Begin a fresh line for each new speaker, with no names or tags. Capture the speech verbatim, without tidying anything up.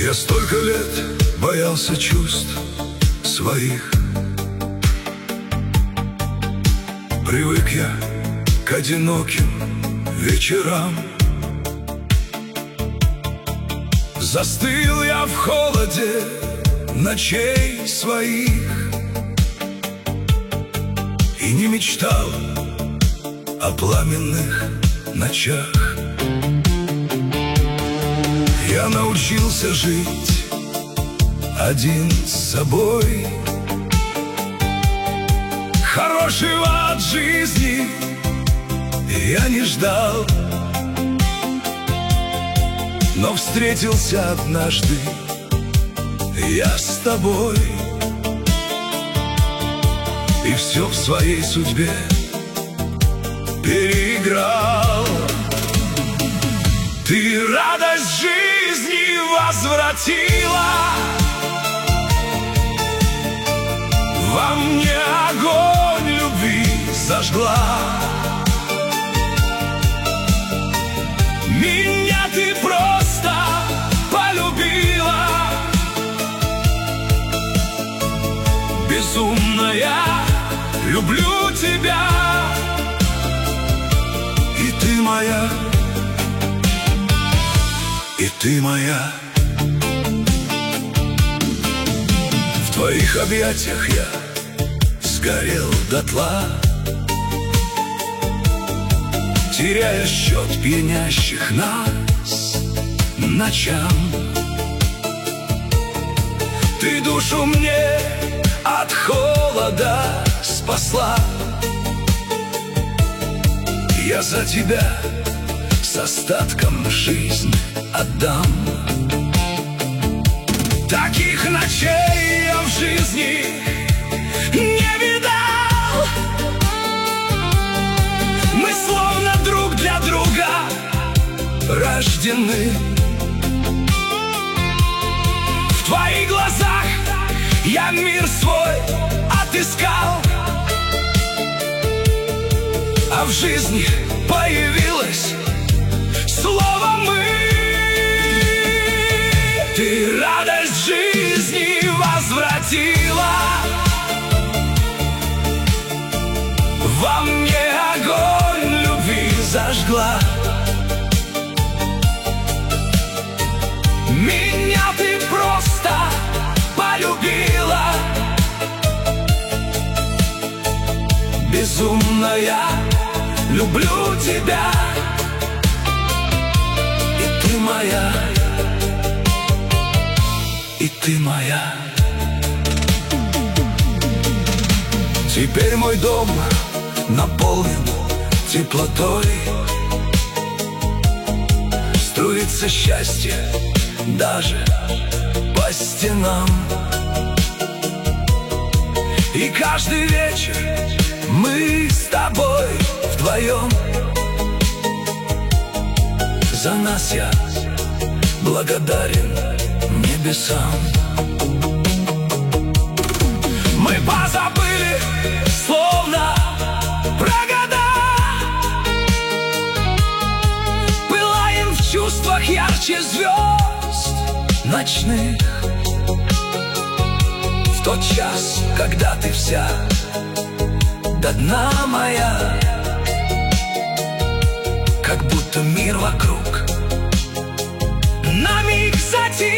Я столько лет боялся чувств своих. Привык я к одиноким вечерам. Застыл я в холоде ночей своих и не мечтал о пламенных ночах. Я научился жить один с собой. Хорошего от жизни я не ждал, но встретился однажды я с тобой, и все в своей судьбе переиграл. Ты радость жизни возвратила, во мне огонь любви зажгла. Меня ты просто полюбила, безумно я люблю тебя, и ты моя, и ты моя. В твоих объятиях я сгорел дотла, теряя счет пьянящих нас ночам. Ты душу мне от холода спасла, я за тебя с остатком жизнь отдам. Таких ночей я в жизни не видал. Мы словно друг для друга рождены. В твоих глазах я мир свой отыскал, а в жизни появилось слово «мы». Ты радость жизни возвратила, во мне огонь любви зажгла. Меня ты просто полюбила, безумно я люблю тебя, и ты моя, и ты моя. Теперь мой дом наполнен теплотой, струится счастье даже по стенам. И каждый вечер мы с тобой вдвоем. За нас я благодарен небесам. Мы позабыли словно про года, пылаем в чувствах ярче звезд ночных. В тот час, когда ты вся до дна моя, как будто мир вокруг на миг затих.